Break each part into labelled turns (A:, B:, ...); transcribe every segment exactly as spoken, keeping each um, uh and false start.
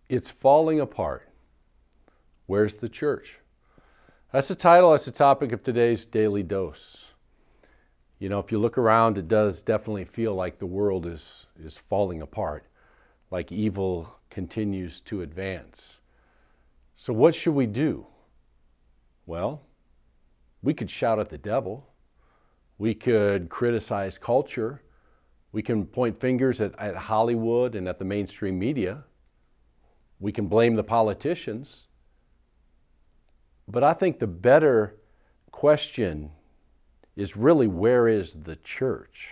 A: It's falling apart. Where's the church? That's the title, that's the topic of today's Daily Dose. You know, if you look around, it does definitely feel like the world is, is falling apart, like evil continues to advance. So what should we do? Well, we could shout at the devil. We could criticize culture. We can point fingers at, at Hollywood and at the mainstream media. We can blame the politicians. But I think the better question is really, where is the church?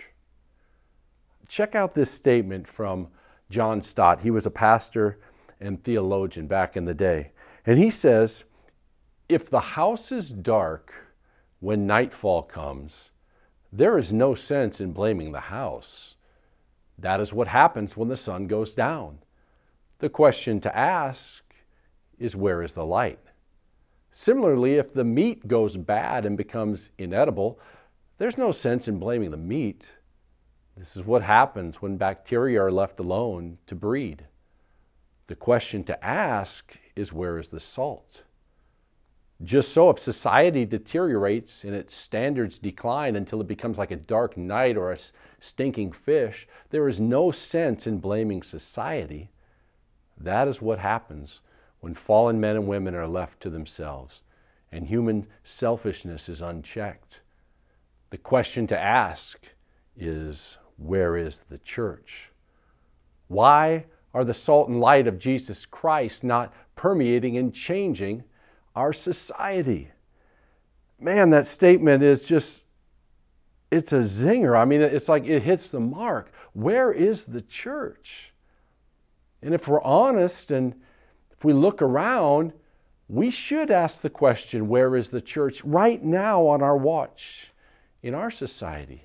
A: Check out this statement from John Stott. He was a pastor and theologian back in the day. And he says, if the house is dark when nightfall comes, there is no sense in blaming the house. That is what happens when the sun goes down. The question to ask is, where is the light? Similarly, if the meat goes bad and becomes inedible, there's no sense in blaming the meat. This is what happens when bacteria are left alone to breed. The question to ask is, where is the salt? Just so, if society deteriorates and its standards decline until it becomes like a dark night or a stinking fish, there is no sense in blaming society. That is what happens when fallen men and women are left to themselves and human selfishness is unchecked. The question to ask is, where is the church? Why are the salt and light of Jesus Christ not permeating and changing our society? Man, that statement is just, it's a zinger. I mean, it's like it hits the mark. Where is the church? And if we're honest and if we look around, we should ask the question, where is the church right now on our watch in our society?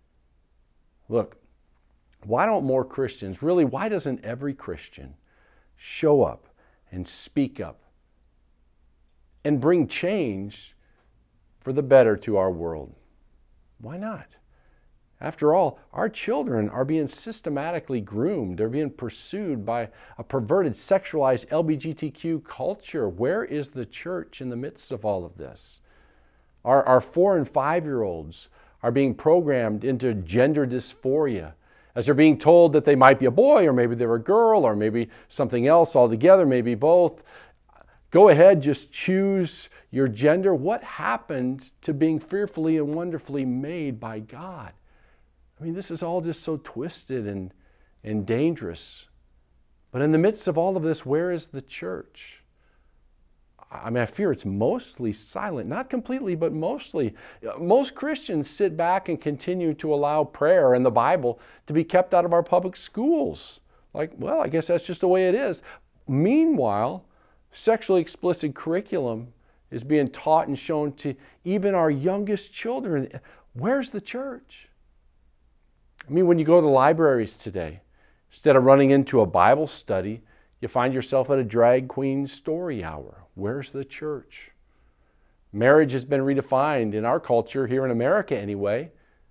A: Look, why don't more Christians, really, why doesn't every Christian show up and speak up and bring change for the better to our world? Why not? After all, our children are being systematically groomed. They're being pursued by a perverted, sexualized L G B T Q culture. Where is the church in the midst of all of this? Our, our four and five-year-olds are being programmed into gender dysphoria as they're being told that they might be a boy, or maybe they're a girl, or maybe something else altogether, maybe both. Go ahead, just choose your gender. What happened to being fearfully and wonderfully made by God? I mean, this is all just so twisted and, and dangerous. But in the midst of all of this, where is the church? I mean, I fear it's mostly silent. Not completely, but mostly. Most Christians sit back and continue to allow prayer and the Bible to be kept out of our public schools. Like, well, I guess that's just the way it is. Meanwhile, sexually explicit curriculum is being taught and shown to even our youngest children. Where's the church? I mean, when you go to libraries today, instead of running into a Bible study, you find yourself at a drag queen story hour. Where's the church? Marriage has been redefined in our culture, here in America anyway,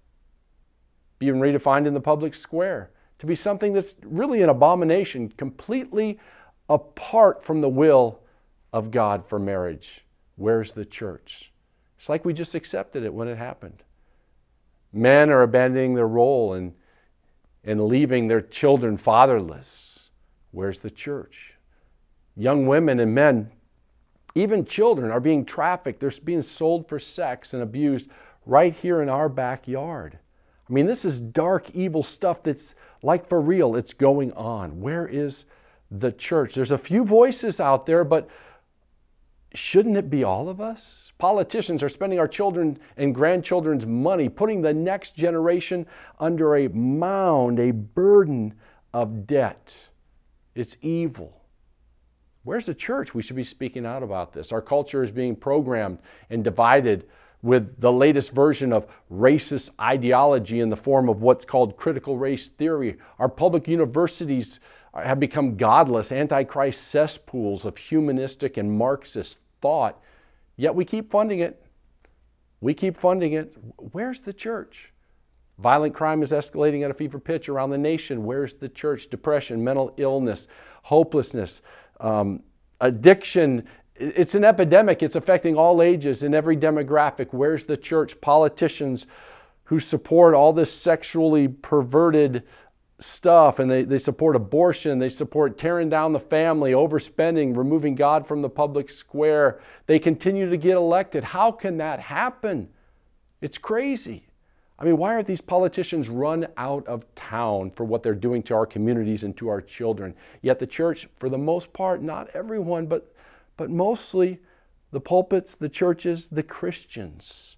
A: being redefined in the public square to be something that's really an abomination, completely apart from the will of God for marriage. Where's the church? It's like we just accepted it when it happened. Men are abandoning their role and, and leaving their children fatherless. Where's the church? Young women and men, even children, are being trafficked. They're being sold for sex and abused right here in our backyard. I mean, this is dark, evil stuff that's like for real. It's going on. Where is the church? There's a few voices out there, but shouldn't it be all of us? Politicians are spending our children and grandchildren's money, putting the next generation under a mound, a burden of debt. It's evil. Where's the church? We should be speaking out about this. Our culture is being programmed and divided with the latest version of racist ideology in the form of what's called critical race theory. Our public universities have become godless, antichrist cesspools of humanistic and Marxist thought, yet we keep funding it. We keep funding it. Where's the church? Violent crime is escalating at a fever pitch around the nation. Where's the church? Depression, mental illness, hopelessness, Um, addiction, it's an epidemic. It's affecting all ages and every demographic. Where's the church? Politicians who support all this sexually perverted stuff, and they, they support abortion, they support tearing down the family, overspending, removing God from the public square. They continue to get elected. How can that happen? It's crazy. I mean, why aren't these politicians run out of town for what they're doing to our communities and to our children? Yet the church, for the most part, not everyone, but, but mostly the pulpits, the churches, the Christians,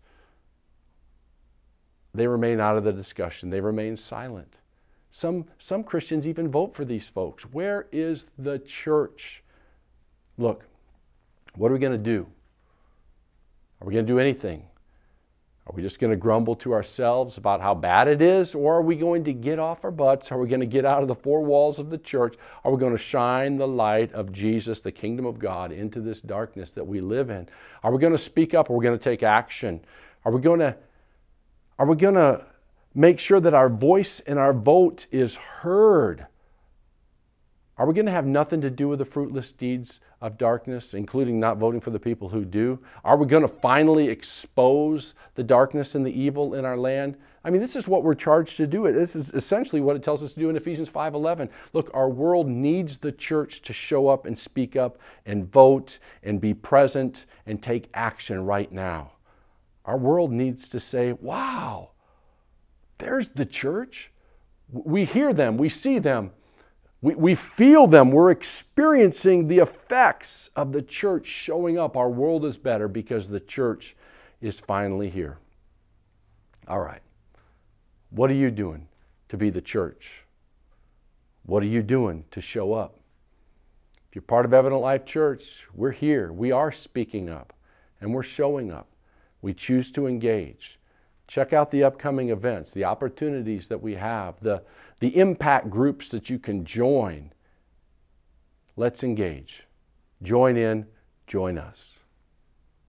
A: they remain out of the discussion. They remain silent. Some, some Christians even vote for these folks. Where is the church? Look, what are we going to do? Are we going to do anything? Are we just going to grumble to ourselves about how bad it is? Or are we going to get off our butts? Are we going to get out of the four walls of the church? Are we going to shine the light of Jesus, the kingdom of God, into this darkness that we live in? Are we going to speak up? Or are we going to take action? Are we going to, are we going to make sure that our voice and our vote is heard? Are we going to have nothing to do with the fruitless deeds of darkness, including not voting for the people who do? Are we going to finally expose the darkness and the evil in our land? I mean, this is what we're charged to do. This is essentially what it tells us to do in Ephesians five eleven. Look, our world needs the church to show up and speak up and vote and be present and take action right now. Our world needs to say, wow, there's the church. We hear them, we see them. We, we feel them. We're experiencing the effects of the church showing up. Our world is better because the church is finally here. All right. What are you doing to be the church? What are you doing to show up? If you're part of Evident Life Church, we're here. We are speaking up and we're showing up. We choose to engage. Check out the upcoming events, the opportunities that we have, the, the impact groups that you can join. Let's engage. Join in, join us.